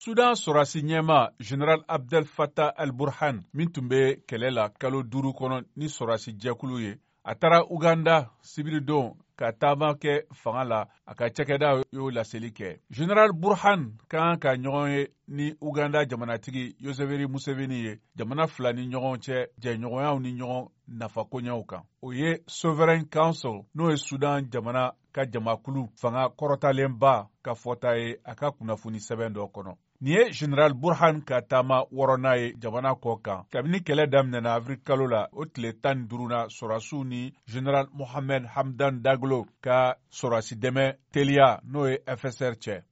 Sudan sɔrɔdasi ɲɛma General Abdel Fattah al-Burhan min tun bɛ kɛlɛ la kalo 5 kɔnɔ ni sɔrɔdasi jɛkulu ye, a taara Uganda sibiridon ka taama kɛ fanga la, a ka cakɛda y'o laseli kɛ. General Burhan kan ka ɲɔgɔn ye ni Uganda jamanatigi Yoweri Museveni ye jamana fila ni ɲɔgɔn cɛ jɛɲɔgɔnyaw ni ɲɔgɔn nafakoɲɛw kan. O ye Sovereign Council n'o ye Sudan jamana ka jamakulu fanga kɔrɔtalenba ka fɔta ye a ka kunnafoni sɛbɛn dɔ kɔnɔ. Nin ye General Burhan ka taama 6nan ye jamana kɔ kan. Kabini kɛlɛ daminɛna avril kalo la, o tile 15nan sɔrɔdasiw ni General Mohamed Hamdan Daglo ka sɔrɔdasi dɛmɛ teliya n'o ye FSR cɛ.